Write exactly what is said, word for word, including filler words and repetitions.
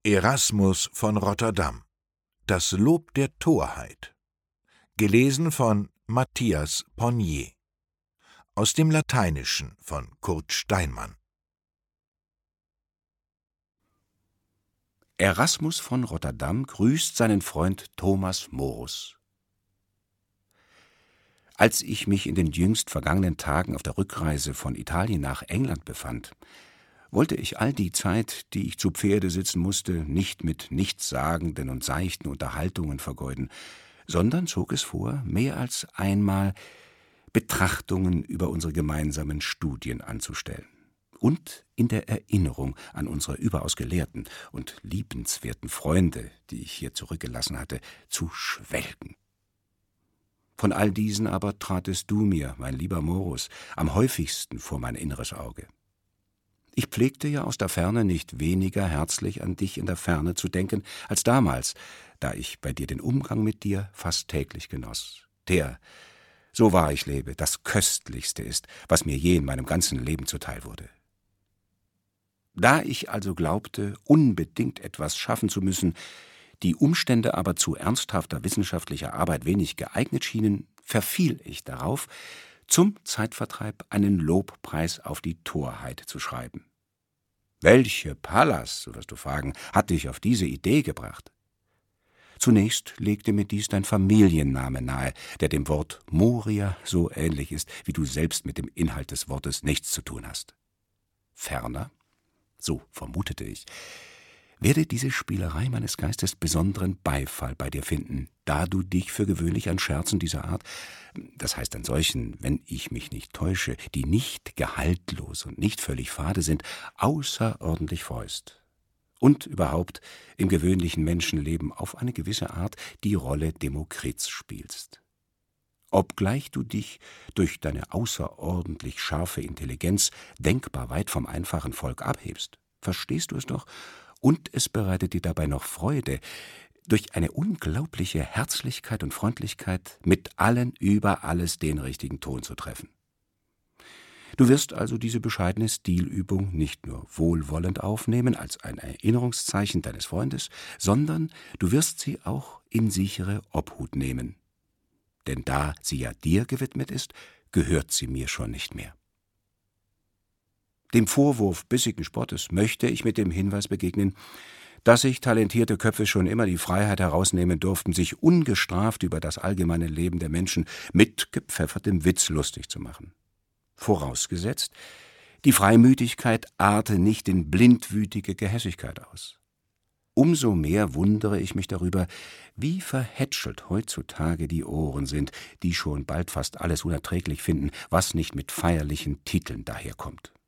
Erasmus von Rotterdam. Das Lob der Torheit. Gelesen von Matthias Ponnier. Aus dem Lateinischen von Kurt Steinmann. Erasmus von Rotterdam grüßt seinen Freund Thomas Morus. Als ich mich in den jüngst vergangenen Tagen auf der Rückreise von Italien nach England befand, wollte ich all die Zeit, die ich zu Pferde sitzen musste, nicht mit nichtssagenden und seichten Unterhaltungen vergeuden, sondern zog es vor, mehr als einmal Betrachtungen über unsere gemeinsamen Studien anzustellen und in der Erinnerung an unsere überaus gelehrten und liebenswerten Freunde, die ich hier zurückgelassen hatte, zu schwelgen. Von all diesen aber tratest du mir, mein lieber Morus, am häufigsten vor mein inneres Auge. Ich pflegte ja aus der Ferne nicht weniger herzlich an dich in der Ferne zu denken, als damals, da ich bei dir den Umgang mit dir fast täglich genoss, der, so wahr ich lebe, das Köstlichste ist, was mir je in meinem ganzen Leben zuteil wurde. Da ich also glaubte, unbedingt etwas schaffen zu müssen, die Umstände aber zu ernsthafter wissenschaftlicher Arbeit wenig geeignet schienen, verfiel ich darauf, zum Zeitvertreib einen Lobpreis auf die Torheit zu schreiben. Welche Pallas, so wirst du fragen, hat dich auf diese Idee gebracht? Zunächst legte mir dies dein Familienname nahe, der dem Wort Moria so ähnlich ist, wie du selbst mit dem Inhalt des Wortes nichts zu tun hast. Ferner, so vermutete ich, werde diese Spielerei meines Geistes besonderen Beifall bei dir finden, da du dich für gewöhnlich an Scherzen dieser Art, das heißt an solchen, wenn ich mich nicht täusche, die nicht gehaltlos und nicht völlig fade sind, außerordentlich freust und überhaupt im gewöhnlichen Menschenleben auf eine gewisse Art die Rolle Demokrits spielst. Obgleich du dich durch deine außerordentlich scharfe Intelligenz denkbar weit vom einfachen Volk abhebst, verstehst du es doch, und es bereitet dir dabei noch Freude, durch eine unglaubliche Herzlichkeit und Freundlichkeit mit allen über alles den richtigen Ton zu treffen. Du wirst also diese bescheidene Stilübung nicht nur wohlwollend aufnehmen als ein Erinnerungszeichen deines Freundes, sondern du wirst sie auch in sichere Obhut nehmen. Denn da sie ja dir gewidmet ist, gehört sie mir schon nicht mehr. Dem Vorwurf bissigen Spottes möchte ich mit dem Hinweis begegnen, dass sich talentierte Köpfe schon immer die Freiheit herausnehmen durften, sich ungestraft über das allgemeine Leben der Menschen mit gepfeffertem Witz lustig zu machen. Vorausgesetzt, die Freimütigkeit arte nicht in blindwütige Gehässigkeit aus. Umso mehr wundere ich mich darüber, wie verhätschelt heutzutage die Ohren sind, die schon bald fast alles unerträglich finden, was nicht mit feierlichen Titeln daherkommt.